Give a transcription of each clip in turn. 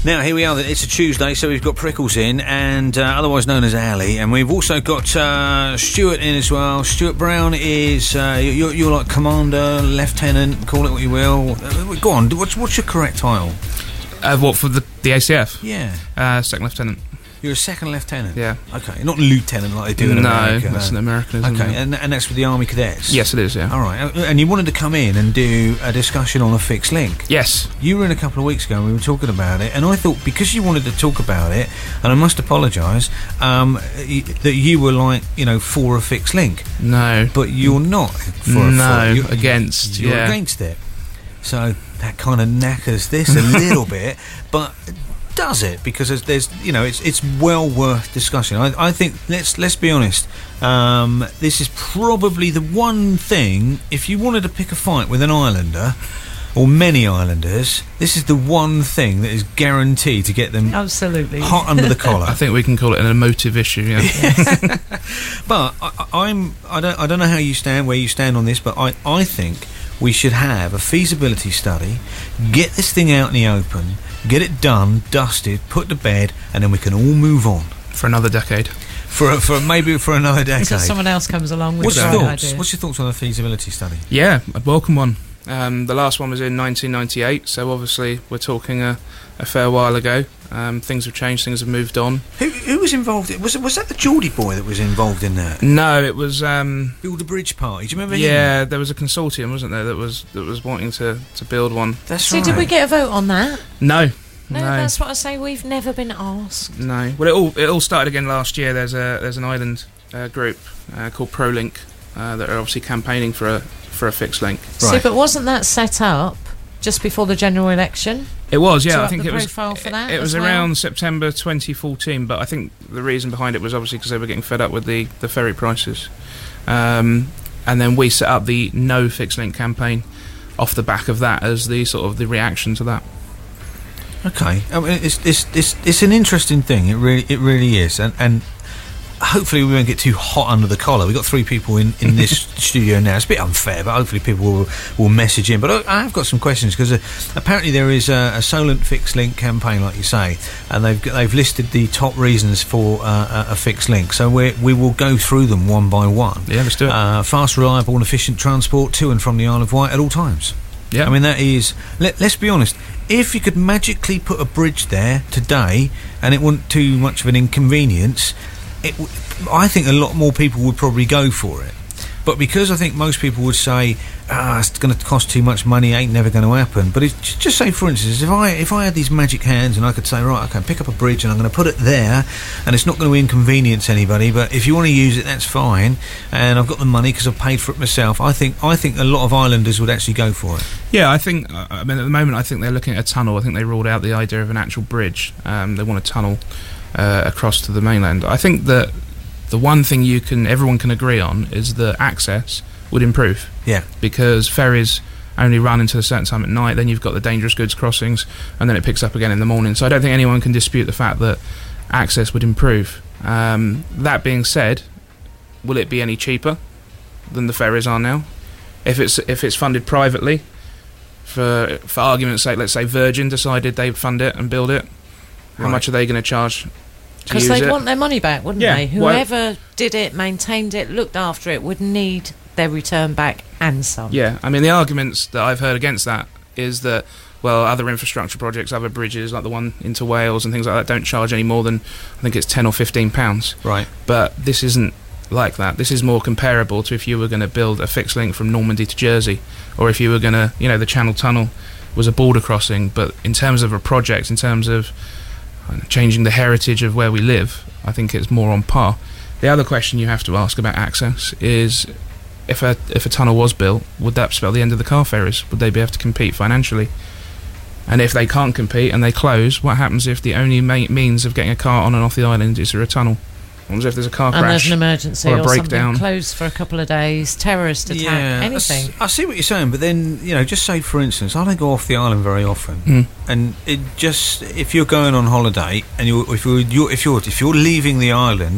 Now, here we are. It's a Tuesday, so we've got Prickles in, and otherwise known as Ali, and we've also got Stuart in as well. Stuart Brown is, you're like Commander, Lieutenant, call it what you will. Go on, what's your correct title? What, for the ACF? Yeah. Second Lieutenant. You're a second lieutenant? Yeah. Okay, not lieutenant like they do in America. No, that's an Americanism. Okay, and that's with the Army Cadets? Yes, it is, yeah. All right, and you wanted to come in and do a discussion on a fixed link? Yes. You were in a couple of weeks ago and we were talking about it, and I thought because you wanted to talk about it, and I must apologise, that you were like, for a fixed link. No. But you're not against. You're against it. So that kind of knackers this a little bit, but does it? Because there's it's well worth discussing. I think let's be honest. This is probably the one thing, if you wanted to pick a fight with an Islander or many Islanders, this is the one thing that is guaranteed to get them absolutely hot under the collar. I think we can call it an emotive issue. Yeah. But I don't know how you stand, where you stand on this, but I think we should have a feasibility study, get this thing out in the open, get it done, dusted, put to bed, and then we can all move on. For another decade. Maybe for another decade. Until someone else comes along with What's your thoughts? idea. What's your thoughts on the feasibility study? Yeah, I'd welcome one. The last one was in 1998, so obviously we're talking a fair while ago. Things have changed, things have moved on. Who was involved? Was that the Geordie boy that was involved in that? No, it was Build a Bridge Party. Do you remember him? Yeah, there was a consortium, wasn't there, that was wanting to build one. That's right. So did we get a vote on that? No. No, that's what I say. We've never been asked. No. Well, it all started again last year. There's an island group called ProLink that are obviously campaigning for a fixed link. Right. So, but wasn't that set up just before the general election? It was, yeah. To I think the it was. profile for that it was around September 2014, but I think the reason behind it was obviously because they were getting fed up with the ferry prices, and then we set up the No Fixed Link campaign off the back of that as the sort of the reaction to that. Okay, I mean, it's an interesting thing. It really is, and hopefully we won't get too hot under the collar. We've got 3 people in this studio now. It's a bit unfair, but hopefully people will message in. But I have got some questions, because apparently there is a Solent fixed link campaign, like you say, and they've listed the top reasons for a fixed link. So we will go through them one by one. Yeah, let's do it. Fast, reliable and efficient transport to and from the Isle of Wight at all times. Yeah. I mean, that is... Let's be honest. If you could magically put a bridge there today and it wasn't too much of an inconvenience, I think a lot more people would probably go for it. But because I think most people would say, it's going to cost too much money, ain't never going to happen. But just say, for instance, if I had these magic hands and I could say, right, I can pick up a bridge and I'm going to put it there, and it's not going to inconvenience anybody, but if you want to use it, that's fine, and I've got the money because I've paid for it myself, I think a lot of islanders would actually go for it. Yeah, I think, at the moment, I think they're looking at a tunnel. I think they ruled out the idea of an actual bridge. They want a tunnel across to the mainland. I think that the one thing everyone can agree on is that access would improve. Yeah. Because ferries only run until a certain time at night, then you've got the dangerous goods crossings, and then it picks up again in the morning. So I don't think anyone can dispute the fact that access would improve. That being said, will it be any cheaper than the ferries are now? If it's funded privately, for argument's sake, let's say Virgin decided they'd fund it and build it, how much are they going to charge? Because they'd want their money back, wouldn't they? Well, Whoever did it, maintained it, looked after it, would need their return back and some. Yeah, I mean, the arguments that I've heard against that is that, well, other infrastructure projects, other bridges, like the one into Wales and things like that, don't charge any more than, I think it's £10 or £15. Right. But this isn't like that. This is more comparable to if you were going to build a fixed link from Normandy to Jersey, or if you were going to, the Channel Tunnel was a border crossing. But in terms of a project, in terms of changing the heritage of where we live, I think it's more on par. The other question you have to ask about access is, if a tunnel was built, would that spell the end of the car ferries? Would they be able to compete financially? And if they can't compete and they close, what happens if the only means of getting a car on and off the island is through a tunnel? What happens if there's a car crash? And there's an emergency or a breakdown, something closed for a couple of days, terrorist attack, anything. I see what you're saying, but then, just say, for instance, I don't go off the island very often, and it just, if you're going on holiday and if you're leaving the island,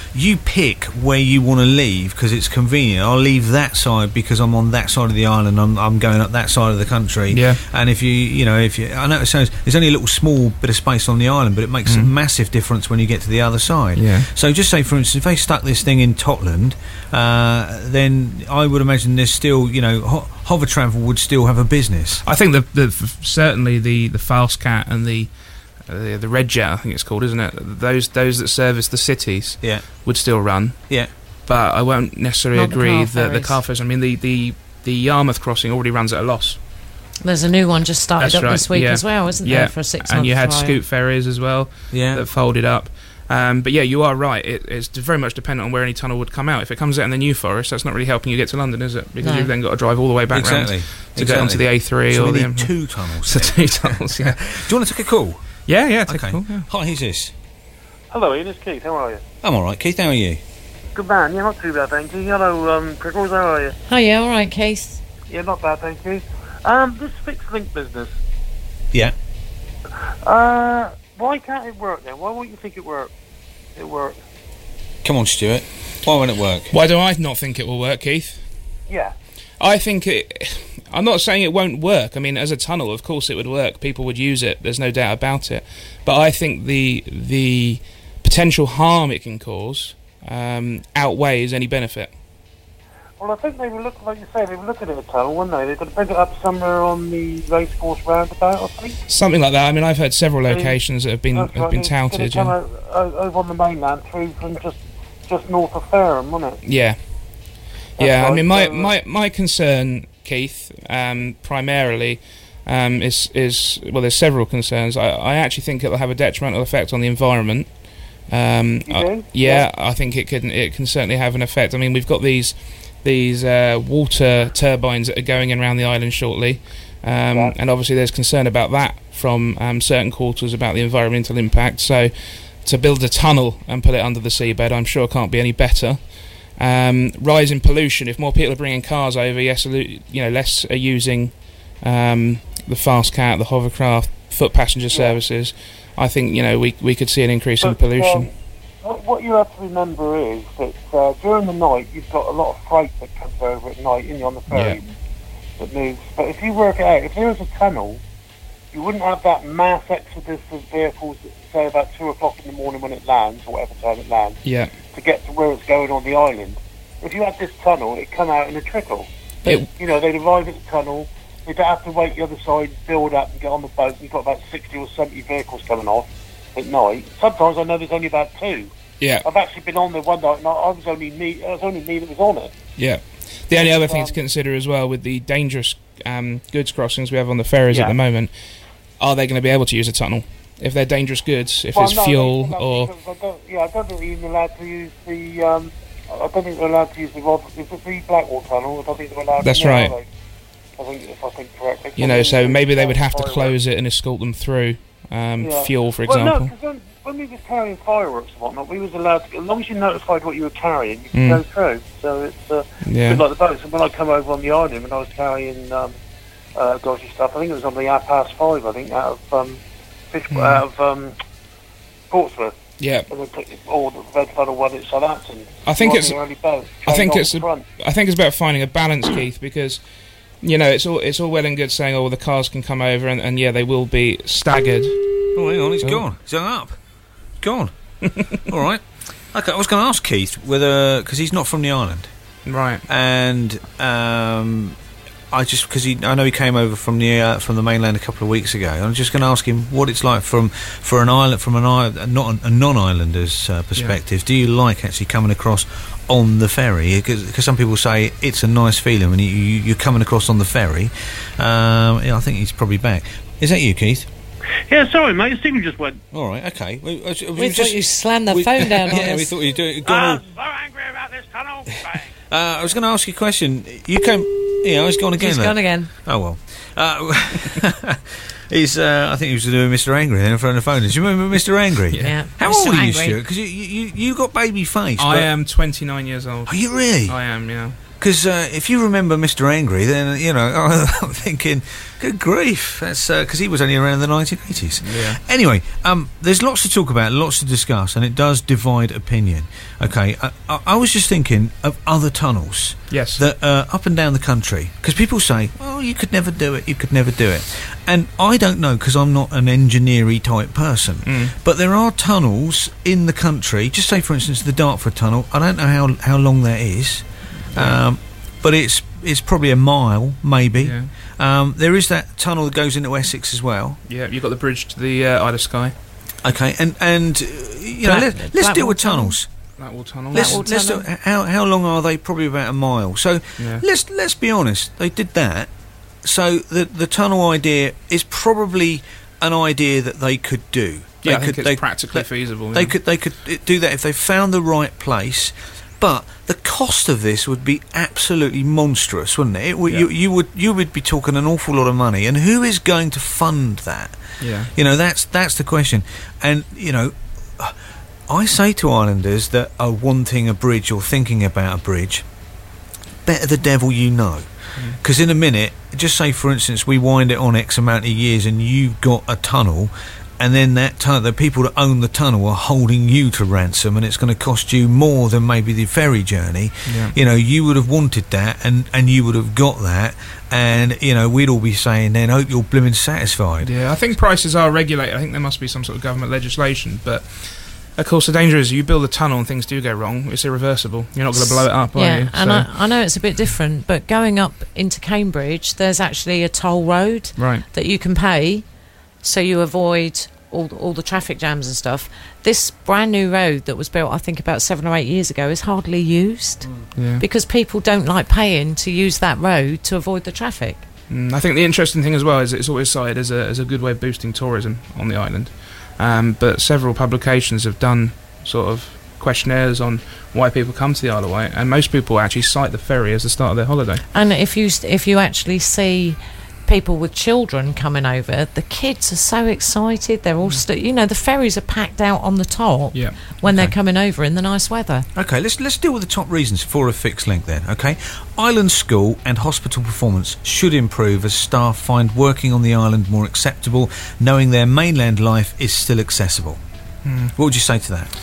you pick where you want to leave because it's convenient. I'll leave that side because I'm on that side of the island. I'm going up that side of the country. Yeah. And if you I know it sounds, there's only a little small bit of space on the island, but it makes a massive difference when you get to the other side. Yeah. So just say, for instance, if they stuck this thing in Totland, then I would imagine there's still, hover travel would still have a business. I think certainly the Fast Cat and the Red Jet, I think it's called, isn't it? Those that service the cities would still run. Yeah. But I won't necessarily Not the agree car that the car ferries. I mean, the Yarmouth crossing already runs at a loss. There's a new one just started That's up right, this week yeah. as well, isn't there, for a 6 month And you had trial. scoot ferries as well that folded up. But yeah, you are right. It's very much dependent on where any tunnel would come out. If it comes out in the New Forest, that's not really helping you get to London, is it? Because you've then got to drive all the way back round to get onto the A3 so or we the need 2 tunnels. So 2 tunnels, yeah. Do you want to take a call? Yeah, take a call. Yeah. Hi, who's this? Hello, Ian, it's Keith. How are you? I'm all right, Keith. How are you? Good man. Yeah, not too bad, thank you. Hello, Prickles. How are you? Oh, yeah, all right, Keith. Yeah, not bad, thank you. This fixed link business. Yeah. Why can't it work then? Why won't you think it work? It worked. Come on, Stuart. Why won't it work? Why do I not think it will work, Keith? Yeah. I think I'm not saying it won't work. I mean, as a tunnel, of course it would work. People would use it. There's no doubt about it. But I think the potential harm it can cause outweighs any benefit. Well, I think they were looking, like you say, they were looking at a tunnel, weren't they? They're going to pick it up somewhere on the racecourse roundabout, I think. Something like that. I mean, I've heard several locations that have been touted. It's going to come over on the mainland through from just north of Fareham, wasn't it? Yeah. That's I mean, right, my concern, Keith, primarily, is well, there's several concerns. I actually think it'll have a detrimental effect on the environment. You do? Yeah, I think it can certainly have an effect. I mean, we've got these water turbines that are going in around the island shortly, and obviously there's concern about that from certain quarters about the environmental impact. So to build a tunnel and put it under the seabed, I'm sure can't be any better. Rise in pollution. If more people are bringing cars over, yes, less are using the Fast Cat, the hovercraft, foot passenger services. I think we could see an increase in pollution. What you have to remember is that during the night you've got a lot of freight that comes over at night on the ferry that moves. But if you work it out, if there was a tunnel, you wouldn't have that mass exodus of vehicles, say about 2 o'clock in the morning when it lands, or whatever time it lands, to get to where it's going on the island. If you had this tunnel, it'd come out in a trickle. They'd arrive at the tunnel, they'd have to wait the other side, build up and get on the boat, and you've got about 60 or 70 vehicles coming off at night. Sometimes I know there's only about 2. Yeah. I've actually been on there one night and it was only me that was on it. Yeah. The only other thing to consider as well with the dangerous goods crossings we have on the ferries at the moment, are they going to be able to use a tunnel? If they're dangerous goods, if it's fuel or... I don't think they're even allowed to use the... I don't think they're allowed to use the... Is it the Blackwall tunnel? I don't think they're allowed That's to... right. If I think correctly. So maybe they would have to close it and escort them through fuel, for example. Well, no, because when we were carrying fireworks and whatnot, we was allowed to... As long as you notified what you were carrying, you could go through. So it's a bit like the boats. And when I come over on the island, when I was carrying dodgy stuff, I think it was on the 5:30, I think, out of Portsmouth. Yeah. Or the Red Funnel one at Southampton. I think it's about finding a balance, Keith, because it's all well and good saying, oh, well, the cars can come over and they will be staggered. Oh, hang on, he's gone. He's hung up. Gone. All right. Okay, I was going to ask Keith whether, because he's not from the island, right? And I know he came over from the mainland a couple of weeks ago. I'm just going to ask him what it's like from a non-islander's perspective. Do you like actually coming across on the ferry? Because some people say it's a nice feeling when you're coming across on the ferry. I think he's probably back. Is that you, Keith? Yeah, sorry, mate. Stephen just went. All right, okay. We thought you slammed the phone down on us. Yeah, we thought you were doing. I'm so angry about this tunnel. I was going to ask you a question. You came. Yeah, he's gone again. He's gone again. Oh well. I think he was doing Mr. Angry then in front of the phone. Do you remember Mr. Angry? Yeah. How Mr. old are you, Angry. Stuart? Because you got baby face. I am 29 years old. Are you really? I am, yeah. Because if you remember Mr. Angry, then, you know, I'm thinking, good grief, that's because he was only around the 1980s. Yeah. Anyway, there's lots to talk about, lots to discuss, and it does divide opinion. Okay, I was just thinking of other tunnels. Yes. That up and down the country, because people say, oh, you could never do it, you could never do it. And I don't know, because I'm not an engineer-y type person, but there are tunnels in the country, just say, for instance, the Dartford Tunnel. I don't know how long that is, but it's probably a mile, maybe. Yeah. There is that tunnel that goes into Essex as well. Yeah, you've got the bridge to the Isle of Skye. Okay, and you know, let's deal with tunnels. Blackwall Tunnel. Let's do, how long are they? Probably about a mile. So let's be honest. They did that. So the tunnel idea is probably an idea that they could do. Yeah, I think it's practically feasible. They could do that if they found the right place. But the cost of this would be absolutely monstrous, wouldn't it? You would be talking an awful lot of money, and who is going to fund that? Yeah. You know, that's the question. And you know, I say to islanders that are wanting a bridge or thinking about a bridge, better the devil you know. Because in a minute, just say for instance we wind it on X amount of years and you've got a tunnel, and then the people that own the tunnel are holding you to ransom, and it's going to cost you more than maybe the ferry journey. Yeah. You know, you would have wanted that, and you would have got that, and you know, we'd all be saying then, hope you're blooming satisfied. Yeah, I think prices are regulated. I think there must be some sort of government legislation, but of course the danger is you build a tunnel and things do go wrong, it's irreversible. You're not going to blow it up, are you? Yeah, and I know it's a bit different, but going up into Cambridge, there's actually a toll road that you can pay, so you avoid all the traffic jams and stuff. This brand new road that was built, I think, about 7 or 8 years ago is hardly used because people don't like paying to use that road to avoid the traffic. I think the interesting thing as well is it's always cited as a good way of boosting tourism on the island. But several publications have done sort of questionnaires on why people come to the Isle of Wight, and most people actually cite the ferry as the start of their holiday. And if you actually see people with children coming over, the kids are so excited. They're all the ferries are packed out on the top when they're coming over in the nice weather. Okay, let's deal with the top reasons for a fixed link then. Okay, island school and hospital performance should improve as staff find working on the island more acceptable, knowing their mainland life is still accessible. What would you say to that?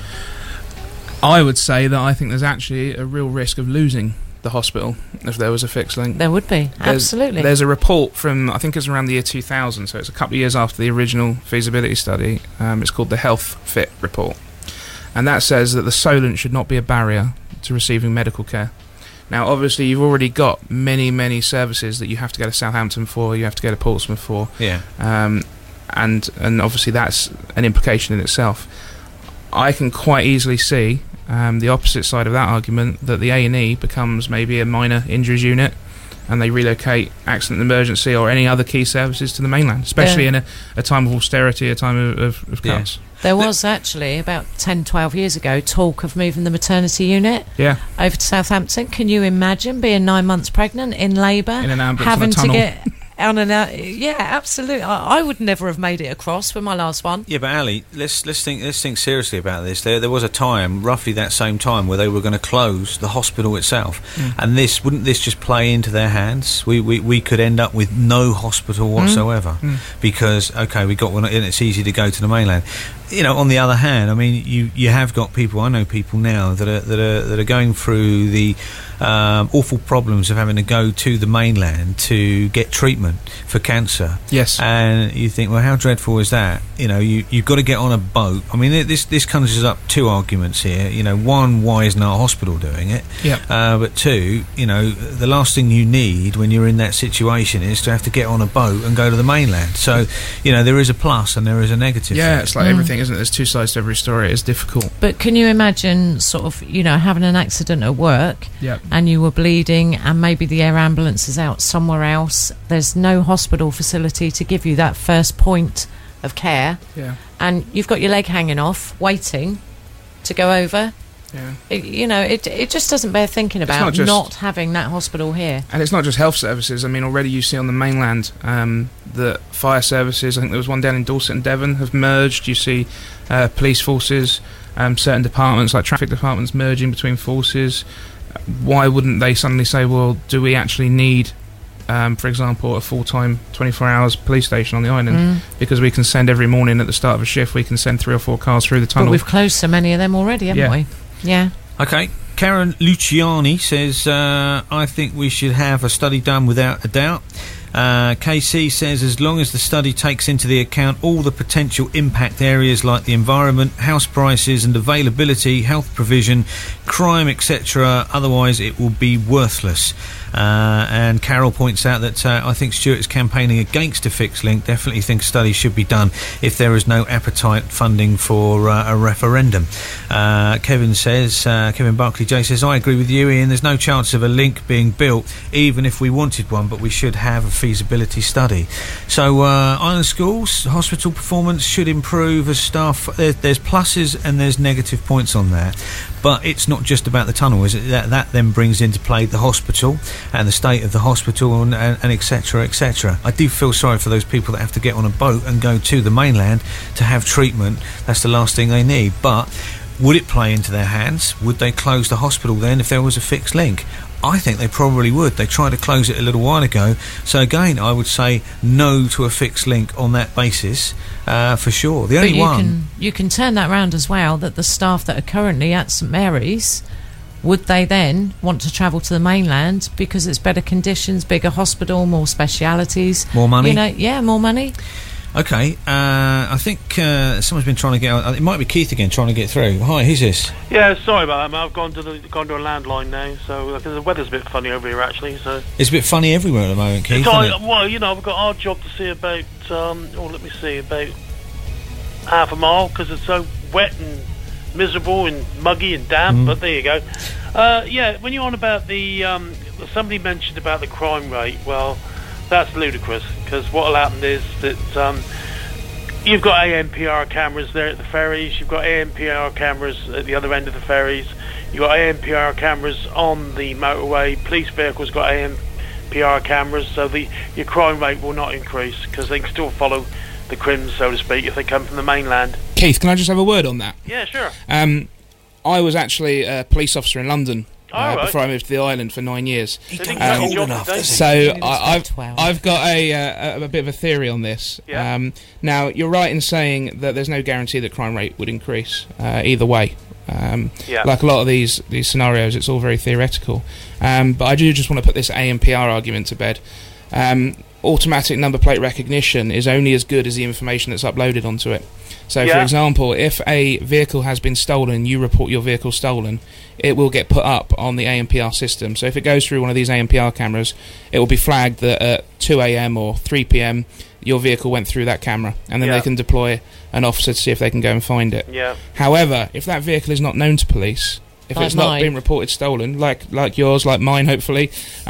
I would say that I think there's actually a real risk of losing the hospital if there was a fixed link. There would be, absolutely. There's a report from, I think it's around the year 2000, so it's a couple of years after the original feasibility study. It's called the Health Fit report, and that says that the Solent should not be a barrier to receiving medical care. Now obviously you've already got many services that you have to go to Southampton for, you have to go to Portsmouth for, and obviously that's an implication in itself. I can quite easily see the opposite side of that argument, that the A&E becomes maybe a minor injuries unit and they relocate accident and emergency or any other key services to the mainland, especially in a time of austerity, a time of cuts. There was actually about 10-12 years ago talk of moving the maternity unit over to Southampton. Can you imagine being 9 months pregnant in labour, in an ambulance, having in a tunnel? To get on an absolutely. I would never have made it across with my last one. Yeah, but Ali, let's think seriously about this. There was a time, roughly that same time, where they were going to close the hospital itself, and wouldn't this just play into their hands? We could end up with no hospital whatsoever because we got one, and it's easy to go to the mainland. You know, on the other hand, I mean, you have got people. I know people now that are going through the awful problems of having to go to the mainland to get treatment for cancer. Yes. And you think, well, how dreadful is that? You know, you've got to get on a boat. I mean, this conjures up two arguments here. You know, one, why isn't our hospital doing it? Yeah. But two, you know, the last thing you need when you're in that situation is to have to get on a boat and go to the mainland. So, you know, there is a plus and there is a negative. Yeah, thing. it's like everything, isn't it? There's two sides to every story. It's difficult. But can you imagine sort of, you know, having an accident at work and you were bleeding and maybe the air ambulance is out somewhere else. There's no hospital facility to give you that first point of care. Yeah. And you've got your leg hanging off, waiting to go over. Yeah. It just doesn't bear thinking about not having that hospital here. And it's not just health services. I mean, already you see on the mainland that fire services, I think there was one down in Dorset and Devon, have merged. You see police forces, certain departments like traffic departments merging between forces. why wouldn't they suddenly say, well, do we actually need, for example, a full-time 24 hours police station on the island? Because we can send every morning at the start of a shift, we can send 3 or 4 cars through the tunnel. But we've closed so many of them already, haven't we? Yeah. Okay. Karen Luciani says, I think we should have a study done without a doubt. KC says, as long as the study takes into the account all the potential impact areas like the environment, house prices and availability, health provision, crime, etc., otherwise it will be worthless. And Carol points out that I think Stuart is campaigning against a fixed link. Definitely think a study should be done if there is no appetite funding for a referendum. Kevin says, Kevin Barclay J says, I agree with you, Ian. There's no chance of a link being built, even if we wanted one, but we should have a feasibility study. So island schools, hospital performance should improve as staff. There's pluses and there's negative points on that. But it's not just about the tunnel, is it? That then brings into play the hospital and the state of the hospital and etc, etc. I do feel sorry for those people that have to get on a boat and go to the mainland to have treatment. That's the last thing they need. But would it play into their hands? Would they close the hospital then if there was a fixed link? I think they probably would. They tried to close it a little while ago. So again, I would say no to a fixed link on that basis, for sure. The only one... You can turn that round as well, that the staff that are currently at St Mary's, would they then want to travel to the mainland because it's better conditions, bigger hospital, more specialities? More money? More money. Okay, I think someone's been trying to get out. It might be Keith again trying to get through. Hi, who's this? Yeah, sorry about that, mate. I've gone to a landline now, so the weather's a bit funny over here, actually. So it's a bit funny everywhere at the moment, Keith. Well, you know, I've got our job to see about. About half a mile because it's so wet and miserable and muggy and damp. But there you go. Yeah, when you're on about the somebody mentioned about the crime rate. Well, that's ludicrous, because what will happen is that you've got ANPR cameras there at the ferries, you've got ANPR cameras at the other end of the ferries, you've got ANPR cameras on the motorway, police vehicles got ANPR cameras, so your crime rate will not increase, because they can still follow the crims, so to speak, if they come from the mainland. Keith, can I just have a word on that? Yeah, sure. I was actually a police officer in London before I moved to the island for 9 years. So I've got a bit of a theory on this. Yeah. Now, you're right in saying that there's no guarantee that crime rate would increase either way. Like a lot of these scenarios, it's all very theoretical. But I do just want to put this ANPR argument to bed. Automatic number plate recognition is only as good as the information that's uploaded onto it. So, for example, if a vehicle has been stolen, you report your vehicle stolen, it will get put up on the ANPR system. So if it goes through one of these ANPR cameras, it will be flagged that at 2 a.m. or 3 p.m. your vehicle went through that camera, and then they can deploy an officer to see if they can go and find it. Yeah. However, if that vehicle is not known to police, if it's not been reported stolen, like yours, like mine, hopefully,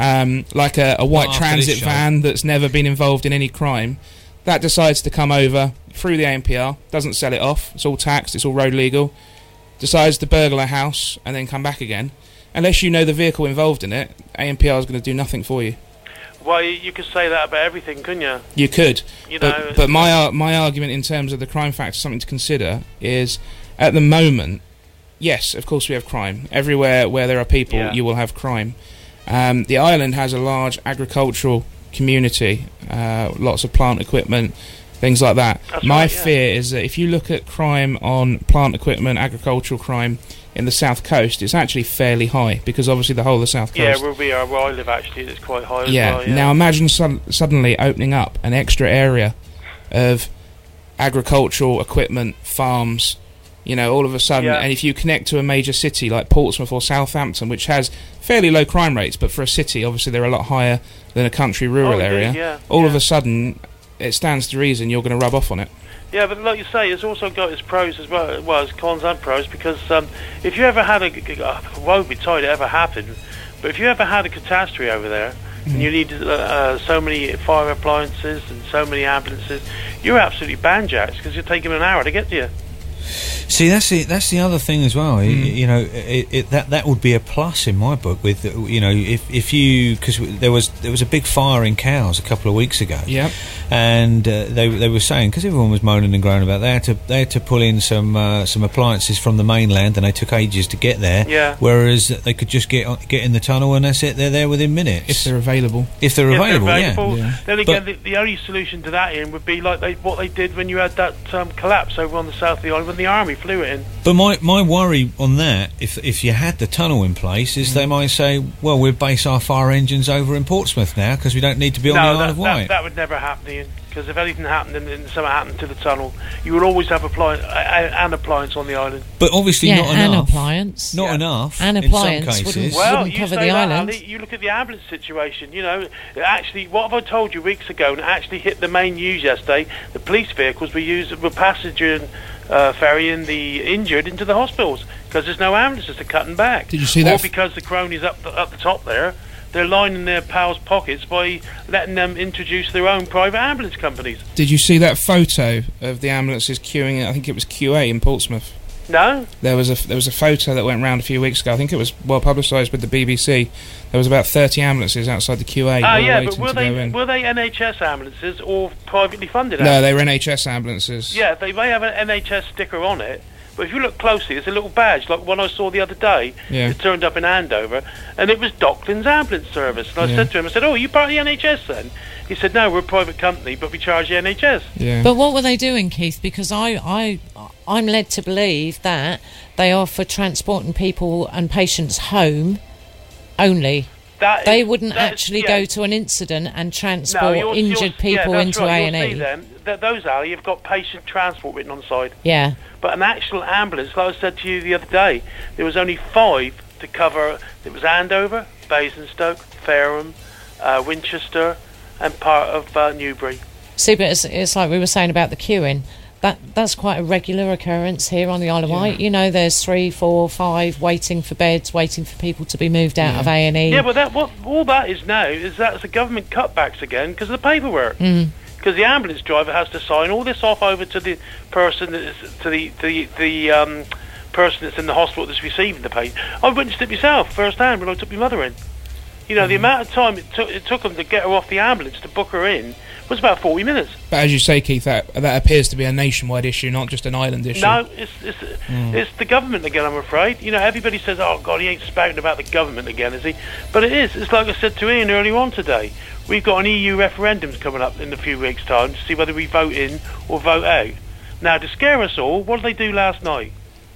like a white transit van that's never been involved in any crime, that decides to come over through the ANPR, doesn't sell it off, it's all taxed, it's all road legal, decides to burgle a house and then come back again. Unless you know the vehicle involved in it, ANPR is going to do nothing for you. Well, you could say that about everything, couldn't you? You could. But my argument in terms of the crime factor, something to consider, is at the moment, yes, of course we have crime. Everywhere where there are people, you will have crime. The island has a large agricultural community, lots of plant equipment, things like that. My fear is that if you look at crime on plant equipment, agricultural crime in the south coast, it's actually fairly high, because obviously the whole of the south coast... Yeah, where I live, actually, it's quite high as well. Now imagine suddenly opening up an extra area of agricultural equipment, farms, you know, all of a sudden, and if you connect to a major city like Portsmouth or Southampton, which has fairly low crime rates, but for a city, obviously they're a lot higher than a country rural area, all of a sudden, it stands to reason you're going to rub off on it. Yeah, but like you say, it's also got its pros as well, as cons and pros, because if you ever had woe betide it ever happened, but if you ever had a catastrophe over there, and you need so many fire appliances and so many ambulances, you're absolutely banjaxed, because you're taking an hour to get to you. See, that's the other thing as well. You know, that would be a plus in my book. With, you know, if you, because there was a big fire in Cowes a couple of weeks ago. Yeah. and they were saying, because everyone was moaning and groaning about, they had to pull in some appliances from the mainland, and they took ages to get there. Yeah. Whereas they could just get in the tunnel, and that's it. They're there within minutes if they're available. If they're available. Yeah. Then again, the only solution to that, Ian, would be like what they did when you had that collapse over on the south of the island when the army flew it in. But my worry on that, if you had the tunnel in place, is they might say, well, we'll base our fire engines over in Portsmouth now because we don't need to be on the Isle of Wight. That would never happen, Ian. Because if anything happened and something happened to the tunnel, you would always have an appliance on the island. But obviously not enough. An appliance. Not enough. An appliance wouldn't cover the island. Ali, you look at the ambulance situation. You know, actually, what have I told you weeks ago? And it actually hit the main news yesterday. The police vehicles were passenger ferrying the injured into the hospitals because there's no ambulances to cut them back. Did you see that? Or because the cronies up the top there, they're lining their pals' pockets by letting them introduce their own private ambulance companies. Did you see that photo of the ambulances queuing? I think it was QA in Portsmouth. No. There was a photo that went round a few weeks ago. I think it was well publicised with the BBC. There was about 30 ambulances outside the QA. But were they NHS ambulances or privately funded? No, they were NHS ambulances. Yeah, they may have an NHS sticker on it. But if you look closely, there's a little badge, like one I saw the other day. Yeah. It turned up in Andover, and it was Docklands Ambulance Service. And I said to him, oh, are you part of the NHS then? He said, no, we're a private company, but we charge the NHS. Yeah. But what were they doing, Keith? Because I'm led to believe that they are for transporting people and patients home only. They wouldn't actually go to an incident and transport injured people into A&E. Those, Ali, you've got patient transport written on the side. Yeah. But an actual ambulance, like I said to you the other day, there was only 5 to cover. It was Andover, Basingstoke, Fareham, Winchester, and part of Newbury. See, but it's like we were saying about the queuing. That's quite a regular occurrence here on the Isle of Wight. You know, there's 3, 4, 5 waiting for beds, waiting for people to be moved out of A&E. Yeah, but all that is now is that's the government cutbacks again because of the paperwork. Because the ambulance driver has to sign all this off over to the person the person that's in the hospital that's receiving the pay. I witnessed it myself firsthand when I took my mother in. You know, the amount of time it took them to get her off the ambulance to book her in was about 40 minutes. But as you say, Keith, that appears to be a nationwide issue, not just an island issue. No, it's the government again, I'm afraid. You know, everybody says, oh, God, he ain't spouting about the government again, is he? But it is. It's like I said to Ian earlier on today. We've got an EU referendum coming up in a few weeks' time to see whether we vote in or vote out. Now, to scare us all, what did they do last night?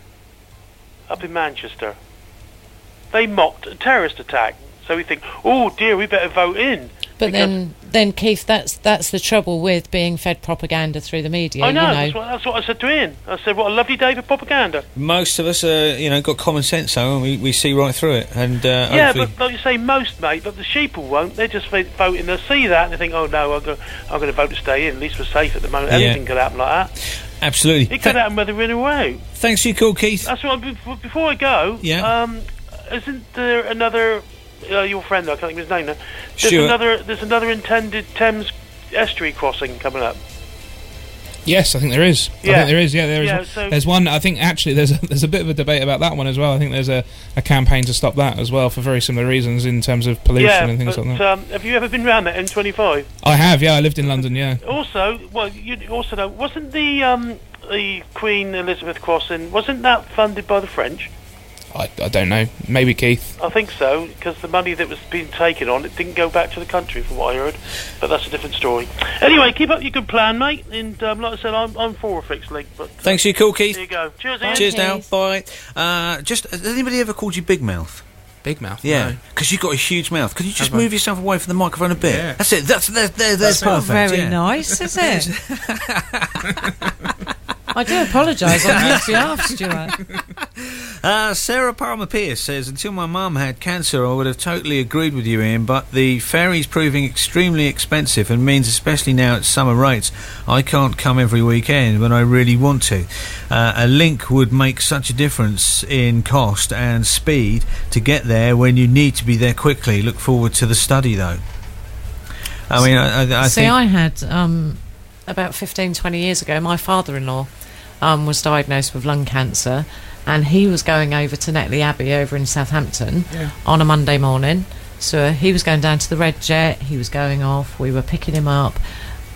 Up in Manchester. They mocked a terrorist attack. So we think, oh dear, we better vote in. But then, Keith, that's the trouble with being fed propaganda through the media. I know, you know. That's what I said to Ian. I said, what a lovely day for propaganda. Most of us, got common sense, though, and we see right through it. And yeah, but like you say, most, mate. But the sheeple won't. They're just voting. They'll see that and they think, oh no, I'm going to vote to stay in. At least we're safe at the moment. Anything could happen like that. Absolutely. It could happen whether we're in or out. Thanks for your call, Keith. That's what. Before I go, isn't there another? Your friend, I can't think of his name now. There's another intended Thames estuary crossing coming up. Yes, I think there is. Yeah. I think there is. Yeah, there is. There's one. I think actually there's a bit of a debate about that one as well. I think there's a campaign to stop that as well for very similar reasons in terms of pollution and things like that. Have you ever been round that M25? I have. Yeah, I lived in London. Yeah. Also, you also know, wasn't the Queen Elizabeth crossing, wasn't that funded by the French? I don't know. Maybe Keith. I think so, because the money that was being taken on it didn't go back to the country, from what I heard. But that's a different story. Anyway, keep up your good plan, mate. And like I said, I'm for a fixed link. But thanks for your call, Keith. There you go. Cheers, Ian. Cheers now. Bye. Has anybody ever called you Big Mouth? Big Mouth? Yeah, because you've got a huge mouth. Could you just move yourself away from the microphone a bit? Yeah. That's it. That's perfect. Not very nice, is it? I do apologise on his behalf, Stuart. Sarah Palmer-Pierce says, until my mum had cancer, I would have totally agreed with you, Ian, but the ferry's proving extremely expensive and means, especially now at summer rates, I can't come every weekend when I really want to. A link would make such a difference in cost and speed to get there when you need to be there quickly. Look forward to the study, though. I mean, I think... I had, about 15, 20 years ago, my father-in-law was diagnosed with lung cancer, and he was going over to Netley Abbey over in Southampton on a Monday morning. So he was going down to the Red Jet, he was going off, we were picking him up.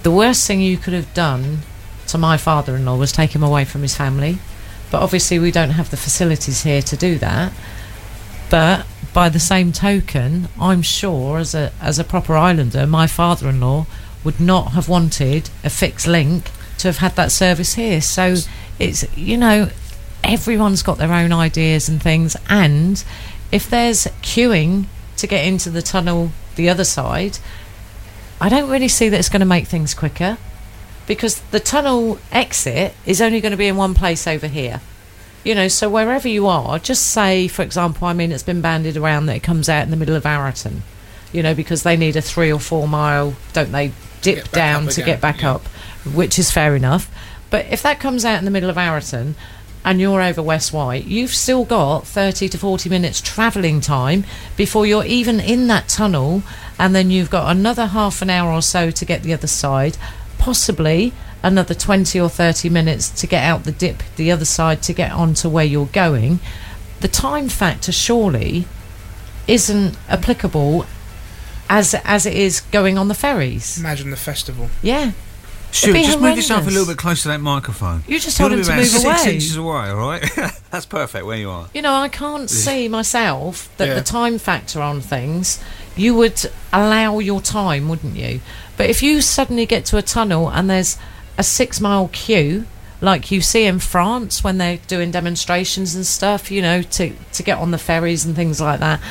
the worst thing you could have done to my father-in-law was take him away from his family. But obviously we don't have the facilities here to do that. But by the same token, I'm sure as a proper islander, my father-in-law would not have wanted a fixed link to have had that service here. So it's, you know, everyone's got their own ideas and things, and if there's queuing to get into the tunnel the other side, I don't really see that it's going to make things quicker, because the tunnel exit is only going to be in one place over here. You know, so wherever you are, just say, for example, I mean, it's been bandied around that it comes out in the middle of Arraton, you know, because they need a 3 or 4 mile, don't they, dip down to get back up, which is fair enough. But if that comes out in the middle of Arraton and you're over West White, you've still got 30 to 40 minutes travelling time before you're even in that tunnel, and then you've got another half an hour or so to get the other side, possibly another 20 or 30 minutes to get out the dip the other side to get onto where you're going. The time factor surely isn't applicable as it is going on the ferries. Imagine the festival. Yeah. Stuart, just move yourself a little bit closer to that microphone. You just told him to move away. 6 inches away, all right? That's perfect where you are. You know, I can't see myself that the time factor on things, you would allow your time, wouldn't you? But if you suddenly get to a tunnel and there's a 6 mile queue, like you see in France when they're doing demonstrations and stuff, you know, to get on the ferries and things like that,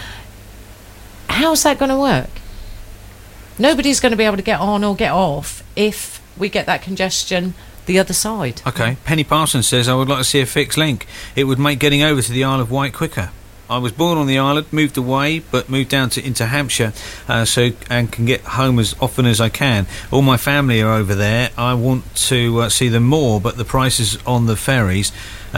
how's that going to work? Nobody's going to be able to get on or get off if we get that congestion the other side. Okay, Penny Parsons says, I would like to see a fixed link. It would make getting over to the Isle of Wight quicker. I was born on the island, moved away, but moved down into Hampshire, and can get home as often as I can. All my family are over there. I want to see them more, but the prices on the ferries,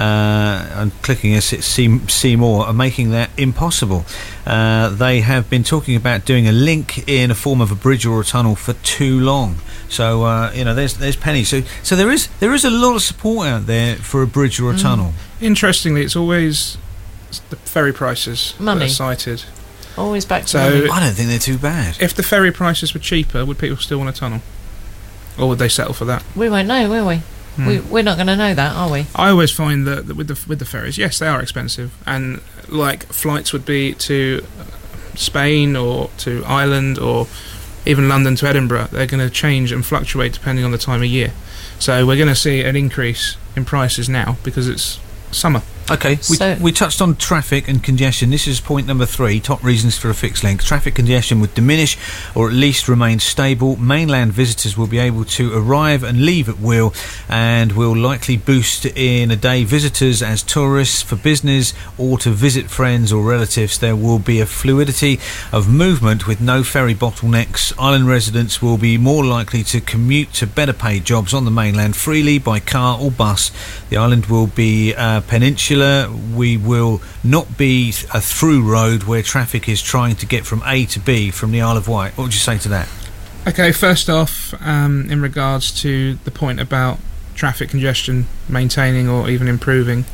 I'm clicking this, see more, are making that impossible. They have been talking about doing a link in a form of a bridge or a tunnel for too long. So you know, there's Penny. So there is a lot of support out there for a bridge or a tunnel. Interestingly, it's always the ferry prices money that are cited. Always back to money. I don't think they're too bad. If the ferry prices were cheaper, would people still want a tunnel, or would they settle for that? We won't know, will we? We're not going to know that, are we? I always find that with the ferries, yes, they are expensive, and like flights would be to Spain or to Ireland or even London to Edinburgh, they're going to change and fluctuate depending on the time of year. So we're going to see an increase in prices now because it's summer. Okay, we touched on traffic and congestion. This is point number 3, top reasons for a fixed link. Traffic congestion would diminish or at least remain stable. Mainland visitors will be able to arrive and leave at will, and will likely boost in a day visitors as tourists for business or to visit friends or relatives. There will be a fluidity of movement with no ferry bottlenecks. Island residents will be more likely to commute to better paid jobs on the mainland freely by car or bus. The island will be peninsular. We will not be a through road where traffic is trying to get from A to B from the Isle of Wight. What would you say to that? Okay, first off, in regards to the point about traffic congestion maintaining or even improving,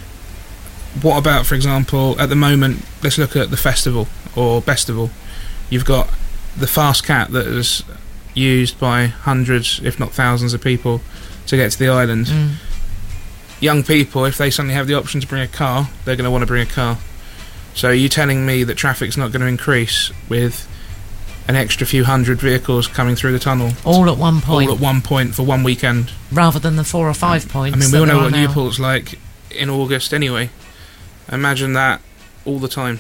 what about, for example, at the moment, let's look at the festival or Bestival. You've got the Fast Cat that is used by hundreds, if not thousands of people to get to the island. Young people, if they suddenly have the option to bring a car, they're going to want to bring a car. So are you telling me that traffic's not going to increase with an extra few hundred vehicles coming through the tunnel? All at one point. All at one point for one weekend. Rather than the 4 or 5 points. I mean, we all know what Newport's like in August anyway. Imagine that all the time.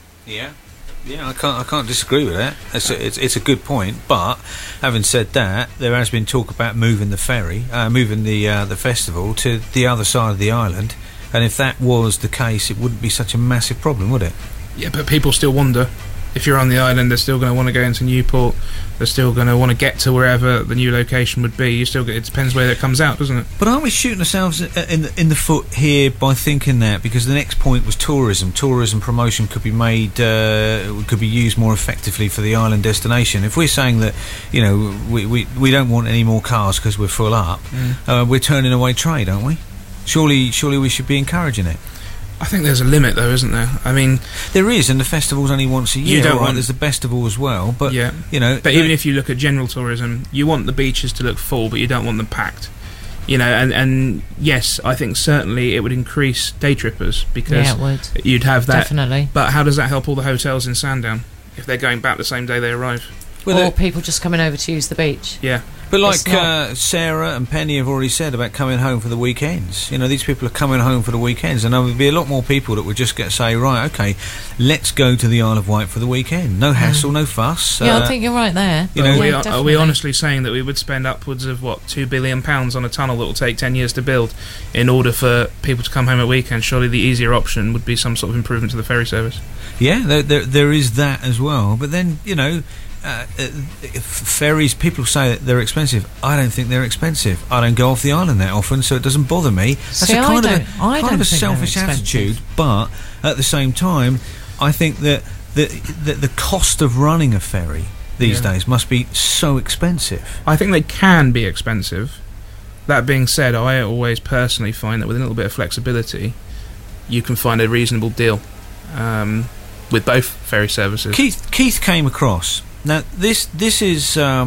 Yeah, I can't disagree with that. It's a good point. But having said that, there has been talk about moving the ferry, moving the festival to the other side of the island. And if that was the case, it wouldn't be such a massive problem, would it? Yeah, but people still wander. If you're on the island, they're still going to want to go into Newport. They're still going to want to get to wherever the new location would be. It depends where it comes out, doesn't it? But aren't we shooting ourselves in the foot here by thinking that? Because the next point was tourism. Tourism promotion could be made, could be used more effectively for the island destination. If we're saying that, you know, we don't want any more cars because we're full up, we're turning away trade, aren't we? Surely we should be encouraging it. I think there's a limit, though, isn't there? I mean, there is, and the festival's only once a year. You don't want... There's the festival as well, but yeah. you know. But even if you look at general tourism, you want the beaches to look full, but you don't want them packed. You know, and yes, I think certainly it would increase day trippers because it would. You'd have that. Definitely. But how does that help all the hotels in Sandown if they're going back the same day they arrive? Well, or people just coming over to use the beach. Yeah. But like Sarah and Penny have already said about coming home for the weekends. You know, these people are coming home for the weekends, and there would be a lot more people that would just say, right, okay, let's go to the Isle of Wight for the weekend. No hassle, no fuss. Yeah, I think you're right there. You know, are we honestly saying that we would spend upwards of, £2 billion on a tunnel that will take 10 years to build in order for people to come home at weekends? Surely the easier option would be some sort of improvement to the ferry service. Yeah, there is that as well. But then, you know... ferries, people say that they're expensive. I don't think they're expensive. I don't go off the island that often, so it doesn't bother me. That's kind of a selfish attitude, but at the same time, I think that the cost of running a ferry these days must be so expensive. I think they can be expensive. That being said, I always personally find that with a little bit of flexibility, you can find a reasonable deal with both ferry services. Keith came across. Now, this is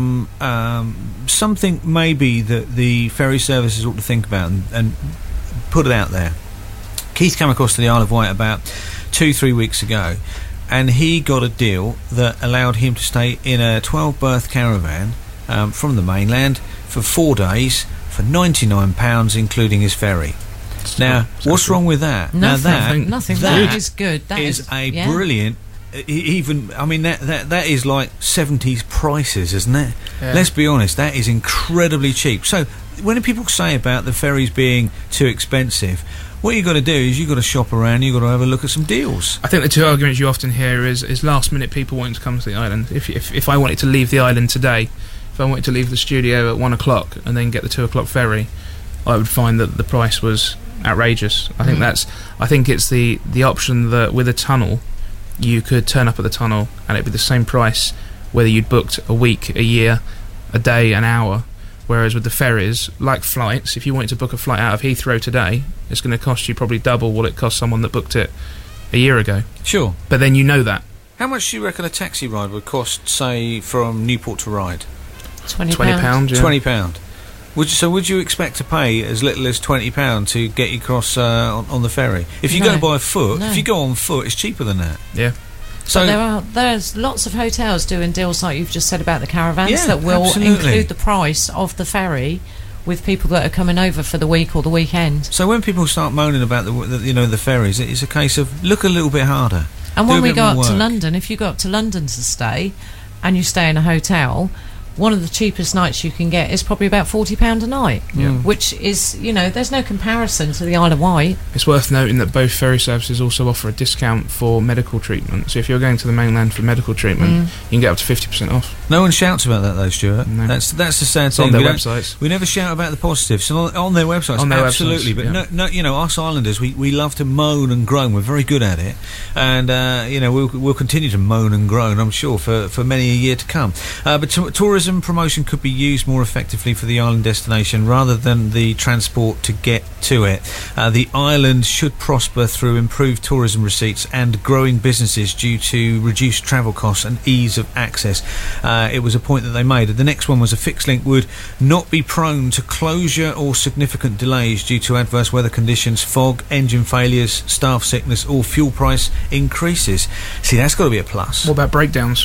something maybe that the ferry services ought to think about and put it out there. Keith came across to the Isle of Wight about 2-3 weeks ago, and he got a deal that allowed him to stay in a 12-berth caravan from the mainland for 4 days for £99, including his ferry. Now, what's wrong with that? Nothing. That is good. That is a brilliant... Even, I mean, that is like 70s prices, isn't it? Yeah. Let's be honest, that is incredibly cheap. So when people say about the ferries being too expensive, what you've got to do is you've got to shop around, you've got to have a look at some deals. I think the two arguments you often hear is last minute people wanting to come to the island. If I wanted to leave the island today, if I wanted to leave the studio at 1 o'clock and then get the 2 o'clock ferry, I would find that the price was outrageous. I think it's the option that with a tunnel, you could turn up at the tunnel and it'd be the same price whether you'd booked a week, a year, a day, an hour. Whereas with the ferries, like flights, if you wanted to book a flight out of Heathrow today, it's going to cost you probably double what it cost someone that booked it a year ago. Sure. But then you know that. How much do you reckon a taxi ride would cost, say, from Newport to Ryde? £20. Yeah. £20. Would you expect to pay as little as £20 to get you across on the ferry? If you go by foot, if you go on foot, it's cheaper than that. Yeah. So there's lots of hotels doing deals like you've just said about the caravans that will include the price of the ferry with people that are coming over for the week or the weekend. So when people start moaning about the ferries, it's a case of look a little bit harder. And when we go up to London, if you go up to London to stay and you stay in a hotel, one of the cheapest nights you can get is probably about £40 a night, which is, there's no comparison to the Isle of Wight. It's worth noting that both ferry services also offer a discount for medical treatment. So if you're going to the mainland for medical treatment, you can get up to 50% off. No one shouts about that though, Stuart. No. That's the sad thing. On their websites. We never shout about the positives. So on their websites, absolutely. But no, us islanders, we love to moan and groan. We're very good at it, and we'll continue to moan and groan, I'm sure, for many a year to come. But tourism promotion could be used more effectively for the island destination rather than the transport to get to it. The island should prosper through improved tourism receipts and growing businesses due to reduced travel costs and ease of access. It was a point that they made. The next one was a fixed link would not be prone to closure or significant delays due to adverse weather conditions, fog, engine failures, staff sickness or fuel price increases. See, that's got to be a plus. What about breakdowns?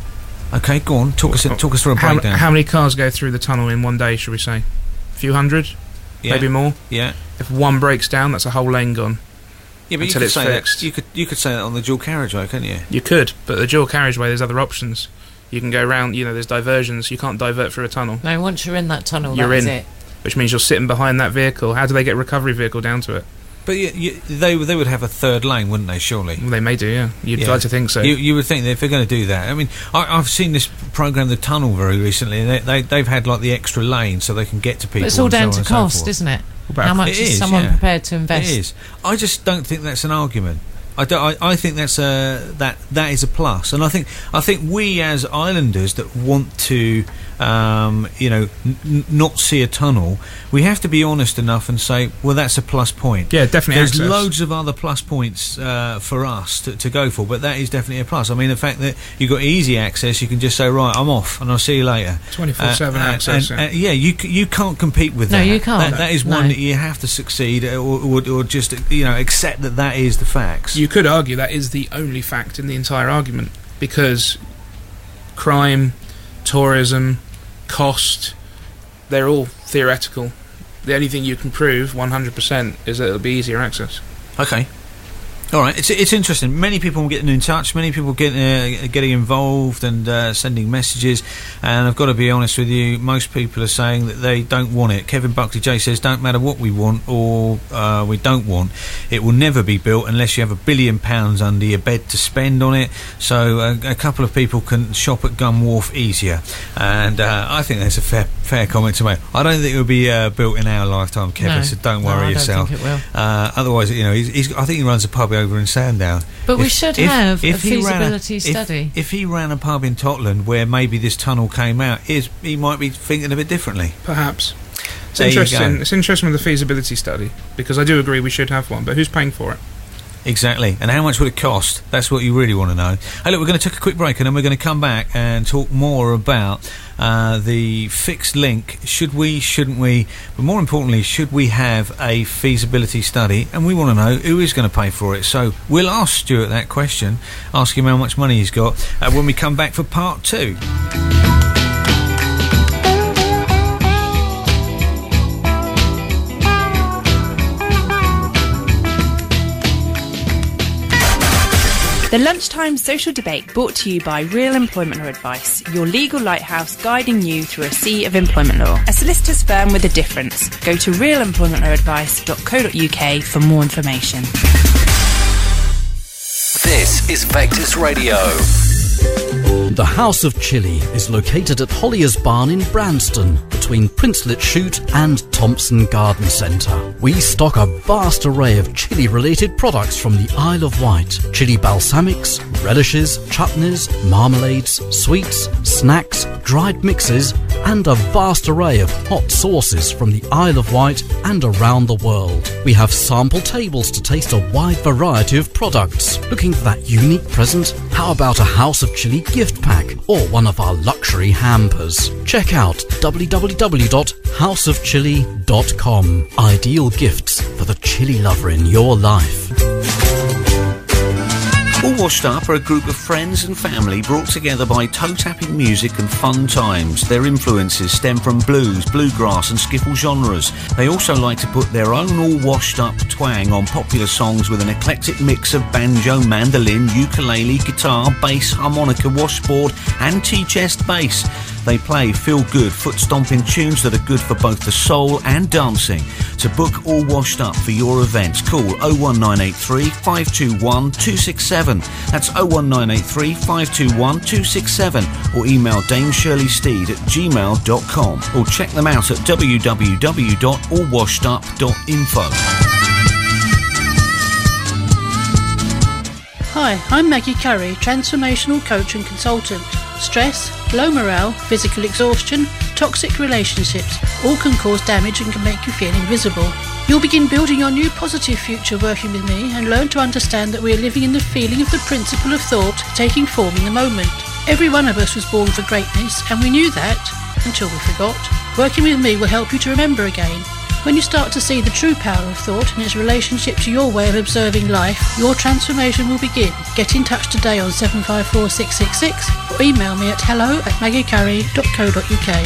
Okay, go on. Talk us through a breakdown. How many cars go through the tunnel in one day, should we say? A few hundred? Yeah. Maybe more? Yeah. If one breaks down, that's a whole lane gone. Yeah, but until it's fixed. You could say that on the dual carriageway, couldn't you? You could, but the dual carriageway, there's other options. You can go around, there's diversions. You can't divert through a tunnel. No, once you're in that tunnel, that's it. Which means you're sitting behind that vehicle. How do they get a recovery vehicle down to it? But they would have a third lane, wouldn't they, surely? Well, they may do, yeah. You'd like to think so. You would think that if they're going to do that. I mean, I've seen this programme, The Tunnel, very recently, and they've had, like, the extra lane so they can get to people. But it's all down to cost, isn't it? How much is someone prepared to invest? It is. I just don't think that's an argument. I think that's that is a plus, and I think we as islanders that want to not see a tunnel, we have to be honest enough and say, well, that's a plus point. Yeah, definitely. There's access. loads of other plus points for us to go for, but that is definitely a plus. I mean, the fact that you've got easy access, you can just say, right, I'm off, and I'll see you later. 24/7 access. You can't compete with that. No, you can't. That is one that you have to succeed, or just accept that is the facts. You could argue that is the only fact in the entire argument, because crime, tourism, cost, they're all theoretical. The only thing you can prove 100% is that it'll be easier access. Okay. All right, it's interesting. Many people getting in touch, many people getting involved and sending messages, and I've got to be honest with you, most people are saying that they don't want it. Kevin Buckley J says, don't matter what we want or we don't want, it will never be built unless you have £1 billion under your bed to spend on it, so a couple of people can shop at Gun Wharf easier, and I think that's a fair comment to make. I don't think it will be built in our lifetime, Kevin, so don't worry yourself. I don't think it will. Otherwise, I think he runs a pub over in Sandown. But we should have a feasibility study. If he ran a pub in Totland where maybe this tunnel came out, he might be thinking a bit differently. Perhaps. It's interesting. It's interesting with the feasibility study, because I do agree we should have one, but who's paying for it? Exactly. And how much would it cost? That's what you really want to know. Hey, look, we're going to take a quick break and then we're going to come back and talk more about the fixed link. Should we, shouldn't we? But more importantly, should we have a feasibility study? And we want to know who is going to pay for it. So we'll ask Stuart that question, ask him how much money he's got when we come back for part 2. The Lunchtime Social Debate brought to you by Real Employment Law Advice, your legal lighthouse guiding you through a sea of employment law. A solicitor's firm with a difference. Go to realemploymentlawsadvice.co.uk for more information. This is Vectis Radio. The House of Chili is located at Hollier's Barn in Branston, between Princelet Chute and Thompson Garden Centre. We stock a vast array of chili-related products from the Isle of Wight. Chili balsamics, relishes, chutneys, marmalades, sweets, snacks, dried mixes, and a vast array of hot sauces from the Isle of Wight and around the world. We have sample tables to taste a wide variety of products. Looking for that unique present? How about a House of Chili gift pack or one of our luxury hampers? Check out www.houseofchili.com. Ideal gifts for the chili lover in your life. All Washed Up are a group of friends and family brought together by toe-tapping music and fun times. Their influences stem from blues, bluegrass and skiffle genres. They also like to put their own all-washed-up twang on popular songs with an eclectic mix of banjo, mandolin, ukulele, guitar, bass, harmonica, washboard and T-chest bass. They play feel-good, foot-stomping tunes that are good for both the soul and dancing. To book All Washed Up for your events, call 01983 521 267. That's 01983 521 267. Or email dameshirleysteed@gmail.com. Or check them out at www.allwashedup.info. Hi, I'm Maggie Curry, transformational coach and consultant. Stress, low morale, physical exhaustion, toxic relationships all can cause damage and can make you feel invisible. You'll begin building your new positive future working with me and learn to understand that we are living in the feeling of the principle of thought taking form in the moment. Every one of us was born for greatness, and we knew that until we forgot. Working with me will help you to remember again. When you start to see the true power of thought and its relationship to your way of observing life, your transformation will begin. Get in touch today on 754 666 or email me at hello@maggiecurry.co.uk.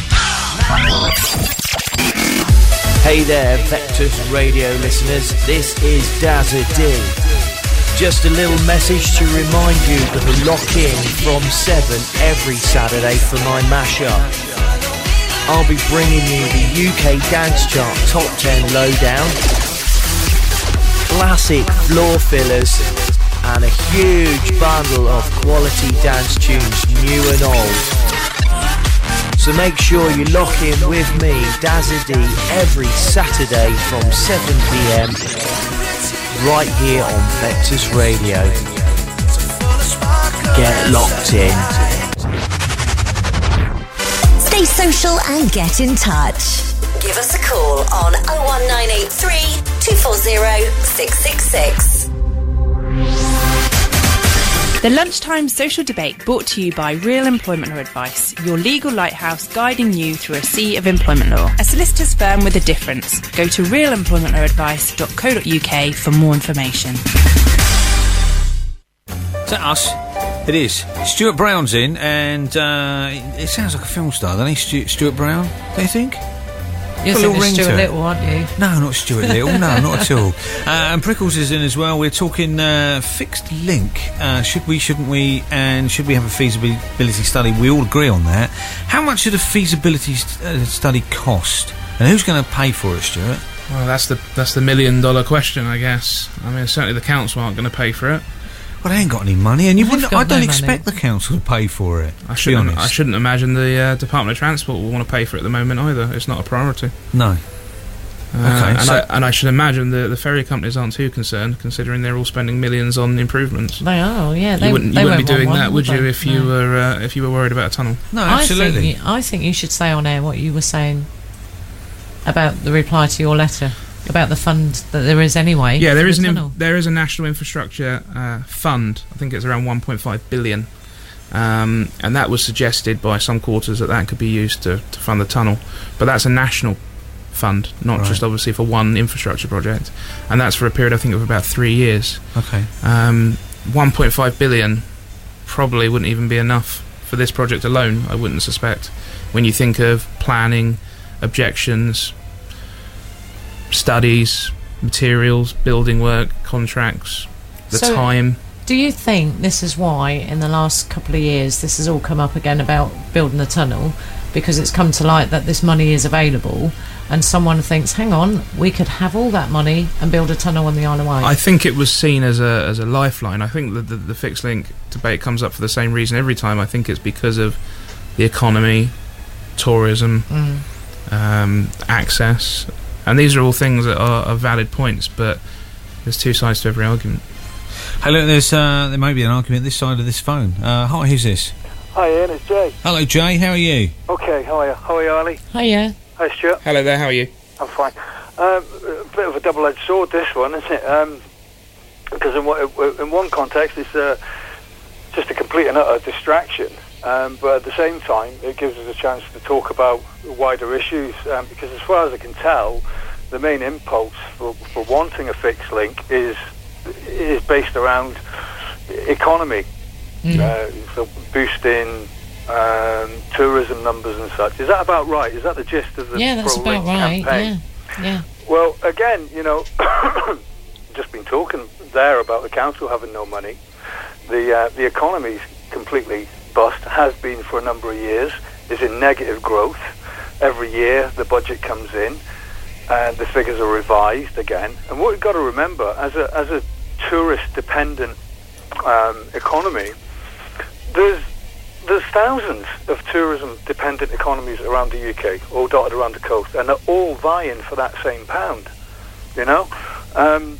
Hey there, Vectis Radio listeners, this is Dazza D. Just a little message to remind you that the lock-in from 7 every Saturday for my mashup. I'll be bringing you the UK Dance Chart Top 10 Lowdown, classic floor fillers, and a huge bundle of quality dance tunes, new and old. So make sure you lock in with me, Dazza D, every Saturday from 7 PM, right here on Vectis Radio. Get locked in. Stay social and get in touch. Give us a call on 01983 240 666. The Lunchtime Social Debate brought to you by Real Employment Law Advice, your legal lighthouse guiding you through a sea of employment law. A solicitor's firm with a difference. Go to realemploymentlawsadvice.co.uk for more information. Is that us? It is. Stuart Brown's in, and it sounds like a film star, doesn't he? Stuart Brown, don't you think? You're thinking Stuart Little, aren't you? No, not Stuart Little. No, not at all. And Prickles is in as well. We're talking fixed link. Should we, shouldn't we? And should we have a feasibility study? We all agree on that. How much should a feasibility study cost? And who's going to pay for it, Stuart? Well, that's the $1 million question, I guess. I mean, certainly the council aren't going to pay for it. Well, they ain't got any money, and I don't expect the council to pay for it. I shouldn't imagine the Department of Transport will want to pay for it at the moment either. It's not a priority. No. I should imagine the ferry companies aren't too concerned, considering they're all spending millions on improvements. They are, yeah. You wouldn't be doing that, would you, if you were worried about a tunnel? No, absolutely. I think you should say on air what you were saying about the reply to your letter. About the fund that there is anyway. Yeah, there is a national infrastructure fund. I think it's around 1.5 billion, and that was suggested by some quarters that could be used to fund the tunnel. But that's a national fund, not just obviously for one infrastructure project, and that's for a period I think of about 3 years. Okay. 1.5 billion probably wouldn't even be enough for this project alone. I wouldn't suspect. When you think of planning, objections, studies, materials, building work, contracts, the time. Do you think this is why in the last couple of years this has all come up again about building the tunnel? Because it's come to light that this money is available and someone thinks, hang on, we could have all that money and build a tunnel on the Isle of Wight. I think it was seen as a lifeline. I think the fixed link debate comes up for the same reason every time. I think it's because of the economy, tourism, access. And these are all things that are valid points, but there's two sides to every argument. Hey, look, there may be an argument this side of this phone. Hi, who's this? Hi, Ian, it's Jay. Hello, Jay, how are you? Okay, how are you? How are you, Ali? Hiya. Hi, Stuart. Hello there, how are you? I'm fine. A bit of a double-edged sword, this one, isn't it? Because in one context, it's just a complete and utter distraction. But at the same time, it gives us a chance to talk about wider issues, because as far as I can tell, the main impulse for wanting a fixed link is based around economy, so boosting tourism numbers and such. Is that about right? Is that the gist of the that's about right. campaign? Yeah. Well, again, just been talking there about the council having no money. The economy's completely bust, has been for a number of years, is in negative growth. Every year the budget comes in and the figures are revised again. And what we've got to remember, as a tourist-dependent economy, there's thousands of tourism-dependent economies around the UK, all dotted around the coast, and they're all vying for that same pound, and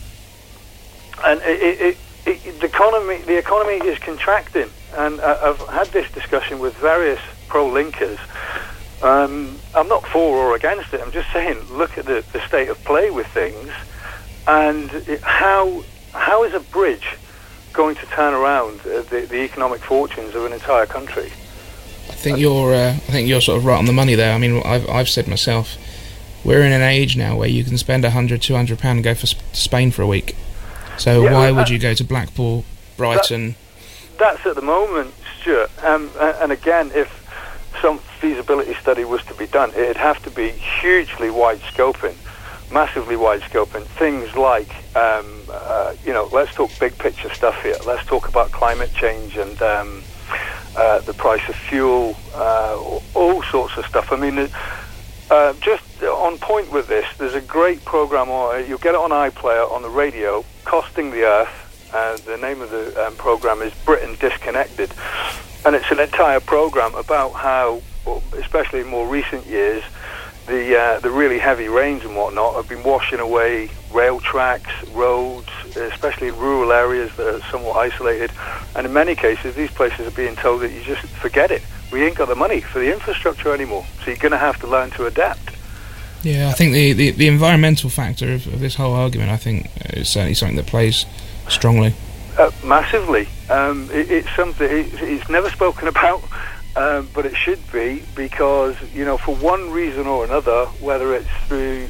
the economy is contracting. And I've had this discussion with various pro-linkers. I'm not for or against it. I'm just saying, look at the state of play with things, and how is a bridge going to turn around the economic fortunes of an entire country? I think you're sort of right on the money there. I mean, I've said myself, we're in an age now where you can spend £100-200 and go to Spain for a week. So why would you go to Blackpool, Brighton? That's at the moment, Stuart. And again, if some feasibility study was to be done, it'd have to be hugely wide-scoping, massively wide-scoping. Things like, let's talk big-picture stuff here. Let's talk about climate change and the price of fuel, all sorts of stuff. I mean, just on point with this, there's a great program, you'll get it on iPlayer on the radio, Costing the Earth. The name of the program is Britain Disconnected, and it's an entire program about how, especially in more recent years, the really heavy rains and whatnot have been washing away rail tracks, roads, especially in rural areas that are somewhat isolated, and in many cases these places are being told that you just forget it. we ain't got the money for the infrastructure anymore. So you're going to have to learn to adapt. Yeah, I think the environmental factor of this whole argument, I think, is certainly something that plays strongly. Massively. It's something it's never spoken about, but it should be, because, you know, for one reason or another, whether it's through,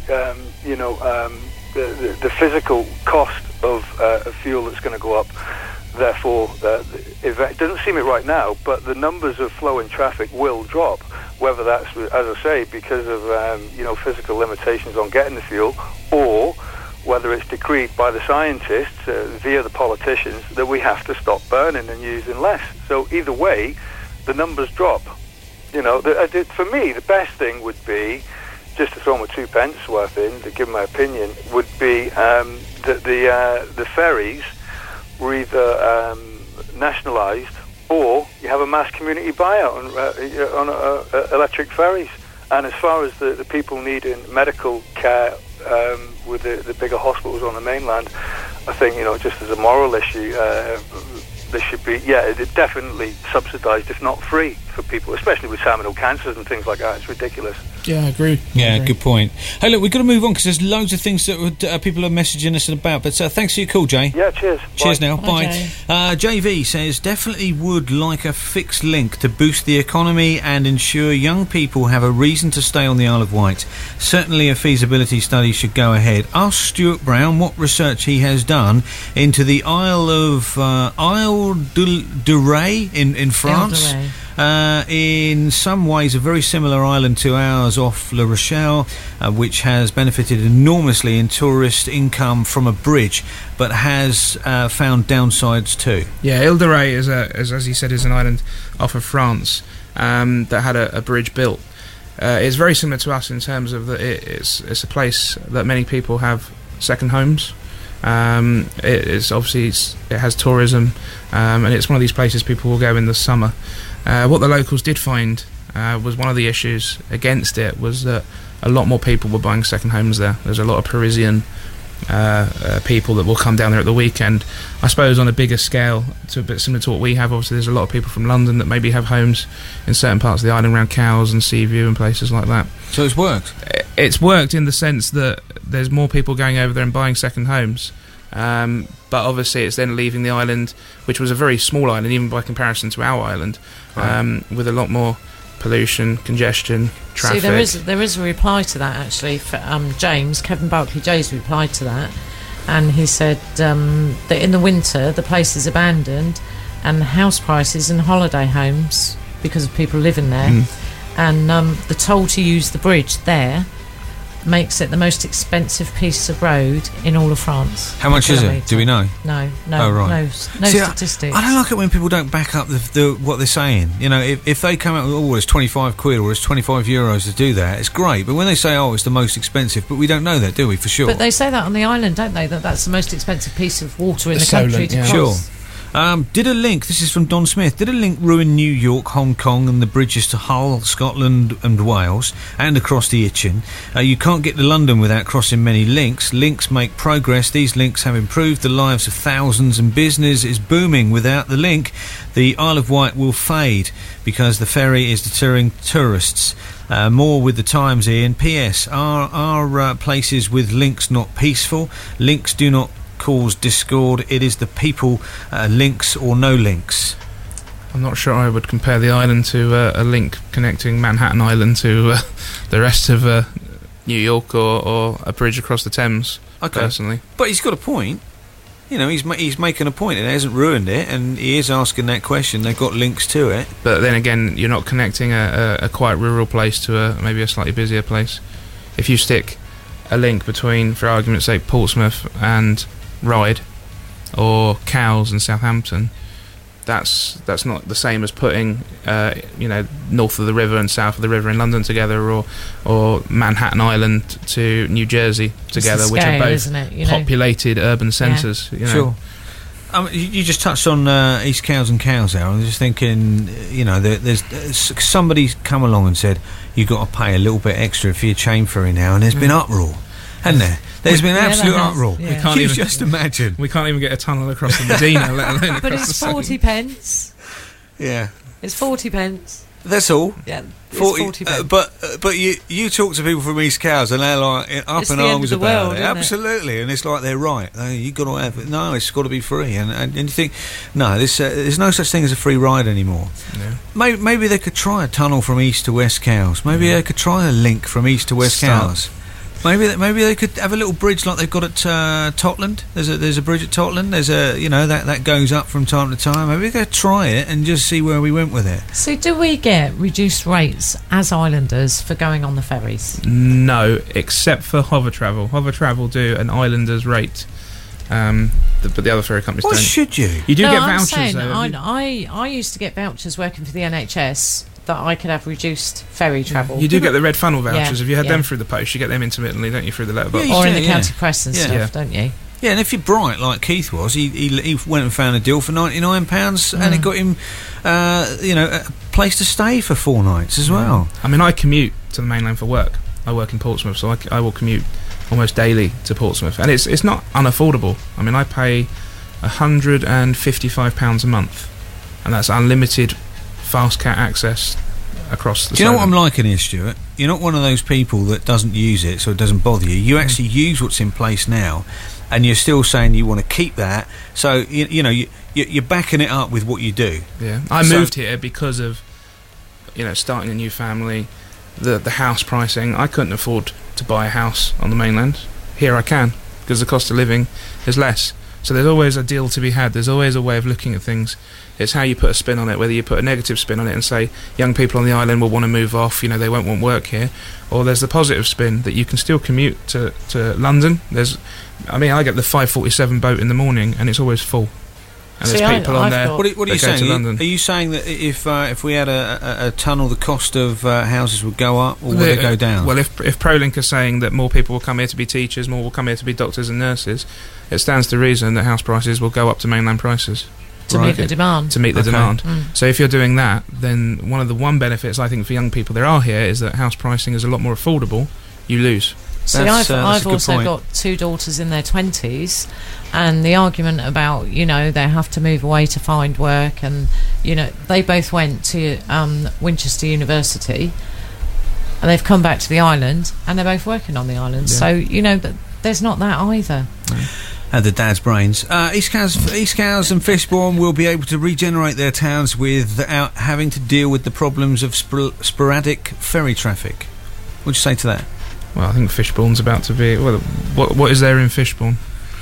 the physical cost of fuel that's going to go up, therefore, it doesn't seem it right now, but the numbers of flowing traffic will drop, whether that's, as I say, because of, physical limitations on getting the fuel, or whether it's decreed by the scientists via the politicians that we have to stop burning and using less. So either way, the numbers drop. You know, for me, the best thing would be, just to throw my 2 pence worth in, to give my opinion, would be that the ferries were either nationalised, or you have a mass community buyout on electric ferries. And as far as the people needing medical care with the bigger hospitals on the mainland, I think, you know, just as a moral issue, there should be, definitely subsidised, if not free, for people, especially with terminal cancers and things like that. It's ridiculous. Yeah, I agree. Yeah, good point. Hey, look, we've got to move on because there's loads of things that people are messaging us about. But thanks for your call, Jay. Yeah, cheers. Cheers Bye. now. Bye. JV says, definitely would like a fixed link to boost the economy and ensure young people have a reason to stay on the Isle of Wight. Certainly a feasibility study should go ahead. Ask Stuart Brown what research he has done into the Isle of Isle de Ré in France. In some ways a very similar island to ours off La Rochelle, which has benefited enormously in tourist income from a bridge, but has found downsides too. Yeah, Ile de Ré is as he said, is an island off of France that had a bridge built. It's very similar to us in terms of that it's a place that many people have second homes. It has tourism, and it's one of these places people will go in the summer. What the locals did find was one of the issues against it was that a lot more people were buying second homes there. There's a lot of Parisian people that will come down there at the weekend. I suppose on a bigger scale, to a bit similar to what we have. Obviously, there's a lot of people from London that maybe have homes in certain parts of the island around Cowes and Seaview and places like that. So it's worked? It's worked in the sense that there's more people going over there and buying second homes. But obviously it's then leaving the island, which was a very small island, even by comparison to our island, with a lot more pollution, congestion, traffic. See, there is a reply to that, actually. For, Kevin Barclay-Jay's replied to that, and he said that in the winter the place is abandoned, and house prices and holiday homes, because of people living there, and the toll to use the bridge there makes it the most expensive piece of road in all of France. How much is it? Do we know? No. Oh, right. No statistics. I don't like it when people don't back up what they're saying. You know, if they come out with, it's 25 quid or it's 25 euros to do that, it's great. But when they say, it's the most expensive, but we don't know that, do we, for sure? But they say that on the island, don't they? That's the most expensive piece of water in the country to cross. Sure. Did a link, this is from Don Smith, did a link ruin New York, Hong Kong and the bridges to Hull, Scotland and Wales and across the Itchen? You can't get to London without crossing many links. Links make progress. These links have improved the lives of thousands and business is booming. Without the link, the Isle of Wight will fade because the ferry is deterring tourists. More with the Times, Ian. P.S. Are places with links not peaceful? Links do not cause discord. It is the people, links or no links. I'm not sure I would compare the island to a link connecting Manhattan Island to the rest of New York or a bridge across the Thames, personally. But he's got a point. You know, he's making a point. It hasn't ruined it, and he is asking that question. They've got links to it. But then again, you're not connecting a quite rural place to maybe a slightly busier place. If you stick a link between, for argument's sake, Portsmouth and Ryde or Cowes and Southampton, that's not the same as putting north of the river and south of the river in London together, or Manhattan Island to New Jersey together, scale, which are both populated urban centres. Yeah. Sure. You just touched on East Cowes and Cowes there. I'm just thinking, there's somebody's come along and said you've got to pay a little bit extra for your chain ferry now, and there's been uproar, hasn't there? There's been absolute uproar. Yeah. We can't even just imagine. We can't even get a tunnel across the Medina, let alone across But it's 40 pence. Yeah. It's 40 pence. That's all. Yeah, 40 but you talk to people from East Cowes and they're like up in arms about it. Absolutely, and it's like they're right. You got to have it. No, it's got to be free. And you think, no, there's no such thing as a free ride anymore. Yeah. Maybe they could try a tunnel from East to West Cowes. Maybe they could try a link from East to West Cowes. Maybe they could have a little bridge like they've got at Totland. There's a bridge at Totland. There's a that goes up from time to time. Maybe we could try it and just see where we went with it. So do we get reduced rates as islanders for going on the ferries? No, except for Hover Travel. Hover Travel do an islanders rate. But the other ferry companies don't. Should you? You do get I'm vouchers. Saying, though. I used to get vouchers working for the NHS that I could have reduced ferry travel. You do get the red funnel vouchers. Yeah, if you had them through the post, you get them intermittently, don't you, through the letterbox? Or in the county press and stuff, don't you? Yeah, and if you're bright like Keith was, he went and found a deal for £99, and it got him, a place to stay for 4 nights as well. I mean, I commute to the mainland for work. I work in Portsmouth, so I will commute almost daily to Portsmouth, and it's not unaffordable. I mean, I pay £155 a month, and that's unlimited fast cat access across the. Do you know what I'm liking here, Stuart? You're not one of those people that doesn't use it, so it doesn't bother you. You actually use what's in place now, and you're still saying you want to keep that. So you're backing it up with what you do. Yeah, I moved here because of starting a new family, the house pricing. I couldn't afford to buy a house on the mainland. Here I can, because the cost of living is less. So there's always a deal to be had. There's always a way of looking at things. It's how you put a spin on it, whether you put a negative spin on it and say young people on the island will want to move off, they won't want work here, or there's the positive spin that you can still commute to London. I get the 5:47 boat in the morning and it's always full. And there's people on there. What are you saying? Are you saying that if we had a tunnel, the cost of houses would go up, or would it go down? Well, if ProLink are saying that more people will come here to be teachers, more will come here to be doctors and nurses, it stands to reason that house prices will go up to mainland prices. To meet the demand. To meet the demand. So if you're doing that, then one of the benefits I think for young people there are here is that house pricing is a lot more affordable. You lose. See, I've also got 2 daughters in their 20s, and the argument about, they have to move away to find work, and, they both went to Winchester University, and they've come back to the island, and they're both working on the island. Yeah. So, there's not that either. And the dad's brains. East Cowes and Fishbourne will be able to regenerate their towns without having to deal with the problems of sporadic ferry traffic. What'd you say to that? Well, I think Fishbourne's about to be. Well, what is there in Fishbourne?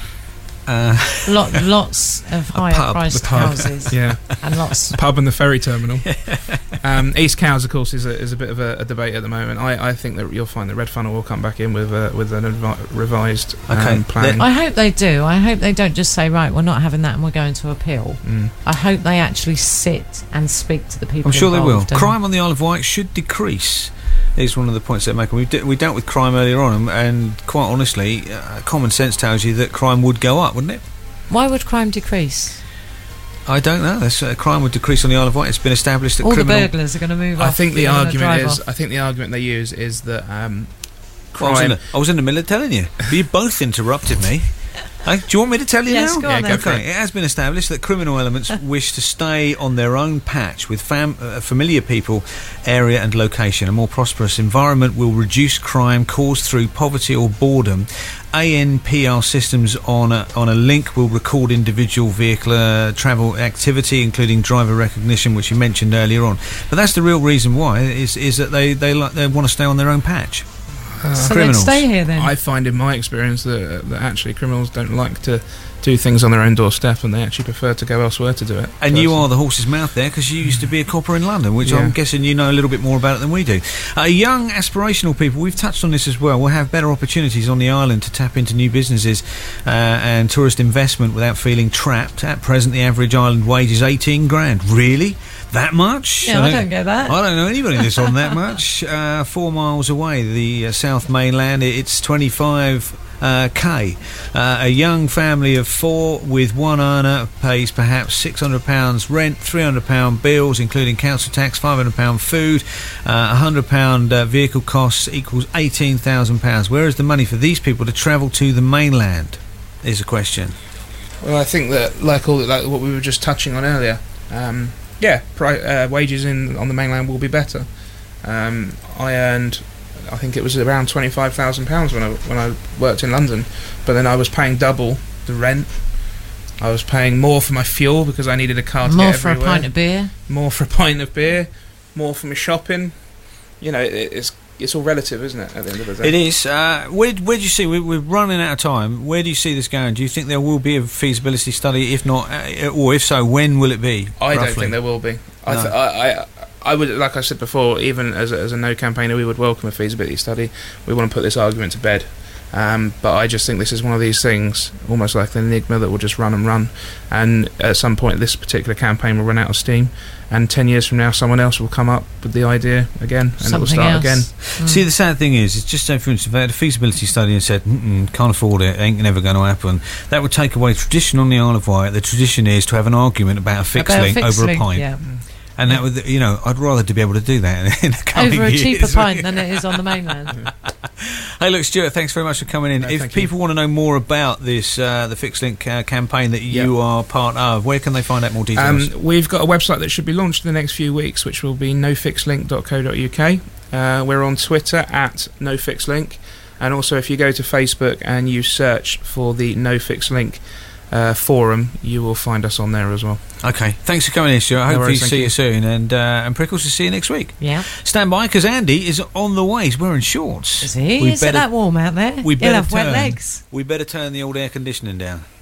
Lots of higher priced houses. Yeah, and lots pub and the ferry terminal. East Cowes, of course, is a bit of a debate at the moment. I think that you'll find that Red Funnel will come back in with an revised plan. I hope they do. I hope they don't just say, right, we're not having that and we're going to appeal. I hope they actually sit and speak to the people. I'm sure involved. They will. Crime on the Isle of Wight should decrease. Is one of the points they're making. We dealt with crime earlier on, and quite honestly, common sense tells you that crime would go up, wouldn't it? Why would crime decrease? I don't know. Crime would decrease on the Isle of Wight. It's been established that all the burglars are going to move off. I think the argument they use is that crime. I was in the middle of telling you, but you both interrupted me. Do you want me to tell you now? Go on then. Okay. It has been established that criminal elements wish to stay on their own patch with familiar people, area and location. A more prosperous environment will reduce crime caused through poverty or boredom. ANPR systems on a link will record individual vehicle travel activity, including driver recognition, which you mentioned earlier on. But that's the real reason why is that they want to stay on their own patch. So they'd stay here then. I find in my experience that actually criminals don't like to do things on their own doorstep, and they actually prefer to go elsewhere to do it. And you are the horse's mouth there, because you used to be a copper in London, which I'm guessing you know a little bit more about it than we do. Young aspirational people, we've touched on this as well, will have better opportunities on the island to tap into new businesses and tourist investment without feeling trapped. At present, the average island wage is 18 grand. Really? That much? Yeah, I don't get that. I don't know anybody that's on that much. 4 miles away, the South Mainland, it's 25k. A young family of 4 with one earner pays perhaps £600 rent, £300 bills, including council tax, £500 food, £100 vehicle costs equals £18,000. Where is the money for these people to travel to the mainland? Is a question. Well, I think that like what we were just touching on earlier. wages on the mainland will be better. I earned, I think it was around £25,000 when I worked in London, but then I was paying double the rent. I was paying more for my fuel because I needed a car to get everywhere. More for a pint of beer. More for a pint of beer. More for my shopping. You know, it's all relative, isn't it, at the end of the day? It is. Where do you see, we're running out of time, where do you see this going? Do you think there will be a feasibility study? If not, or if so, when will it be? I don't think there will be. No. I would, like I said before, even as a no campaigner, we would welcome a feasibility study. We want to put this argument to bed. But I just think this is one of these things, almost like an enigma that will just run and run, and at some point this particular campaign will run out of steam, and 10 years from now someone else will come up with the idea again, and it will start again. See, the sad thing is, it's just so, for instance, if they had a feasibility study and said, can't afford it, ain't never going to happen, that would take away tradition on the Isle of Wight. The tradition is to have an argument about a fixed link over a pint. Yeah. And that would, you know, I'd rather to be able to do that in the coming years. Over a cheaper pint than it is on the mainland. Hey, look, Stuart, thanks very much for coming in. If people want to know more about this, the Fixed Link campaign that you are part of, where can they find out more details? We've got a website that should be launched in the next few weeks, which will be nofixlink.co.uk. We're on Twitter at nofixlink, and also if you go to Facebook and you search for the No Fixed Link forum, you will find us on there as well. Okay, thanks for coming in, Stuart. Hopefully see you soon, and Prickles, will see you next week. Yeah, stand by, because Andy is on the way. He's wearing shorts. Is he? Is it that warm out there? He'll have wet legs. We better turn the old air conditioning down.